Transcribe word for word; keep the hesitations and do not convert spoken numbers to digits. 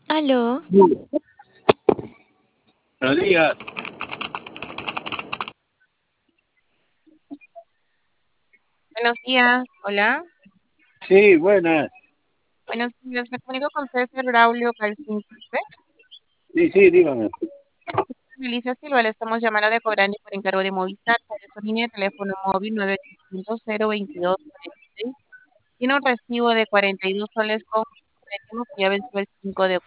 Aló, Buenos días. Buenos días, hola. Sí, buenas. Buenos días, me comunico con César Braulio Calcín. Sí, sí, dígame. Melissa Silva, le estamos llamando de Cobrani por encargo de Movistar, de su línea de teléfono móvil nueve ocho cero veintidós cuarenta y seis. Tiene un recibo de cuarenta y dos soles con treinta y uno que ya venció el cinco de octubre.